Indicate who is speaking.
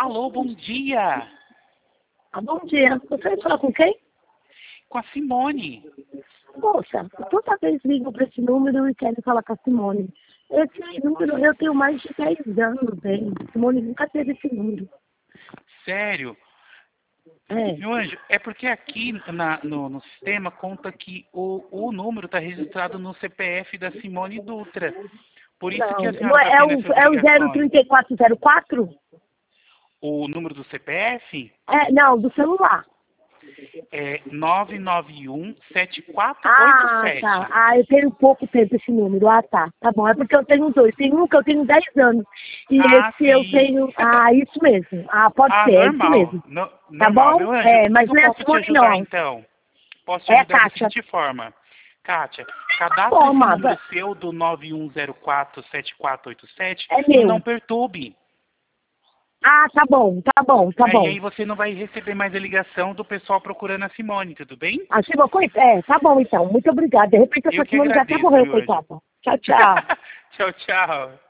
Speaker 1: Alô, bom dia.
Speaker 2: Bom dia. Você vai falar com quem?
Speaker 1: Com a Simone.
Speaker 2: Poxa, toda vez ligo para esse número e quero falar com a Simone. Esse número eu tenho mais de 10 anos, hein? Simone nunca teve esse número.
Speaker 1: Sério?
Speaker 2: É.
Speaker 1: Meu anjo, é porque aqui no sistema conta que o número está registrado no CPF da Simone Dutra. Por isso que a
Speaker 2: Não,
Speaker 1: senhora está tendo essas
Speaker 2: é o
Speaker 1: ligações.
Speaker 2: 03404?
Speaker 1: O número do CPF
Speaker 2: Não, do celular.
Speaker 1: é 991-7487.
Speaker 2: Eu tenho pouco tempo esse número. Tá. Tá bom. É porque eu tenho dois. Tem um que eu tenho 10 anos. E esse
Speaker 1: sim.
Speaker 2: eu tenho... isso mesmo. Pode ser,
Speaker 1: normal.
Speaker 2: É isso mesmo. Tá
Speaker 1: Normal,
Speaker 2: bom?
Speaker 1: meu anjo.
Speaker 2: Mas
Speaker 1: Eu
Speaker 2: não é
Speaker 1: posso te
Speaker 2: Simone,
Speaker 1: ajudar,
Speaker 2: não.
Speaker 1: então? Posso te
Speaker 2: É
Speaker 1: ajudar da
Speaker 2: Kátia.
Speaker 1: seguinte forma. Kátia, cadastre
Speaker 2: Bom,
Speaker 1: esse
Speaker 2: amada.
Speaker 1: número seu do 9104-7487
Speaker 2: É
Speaker 1: no
Speaker 2: meu.
Speaker 1: Não Perturbe.
Speaker 2: Tá bom.
Speaker 1: E aí você não vai receber mais a ligação do pessoal procurando a Simone, tudo bem?
Speaker 2: Simone, tá bom então. Muito obrigada. De repente
Speaker 1: Eu
Speaker 2: essa
Speaker 1: que
Speaker 2: Simone já até
Speaker 1: agradeço,
Speaker 2: morreu,
Speaker 1: meu anjo.
Speaker 2: coitada. Tchau, tchau.
Speaker 1: Tchau, tchau.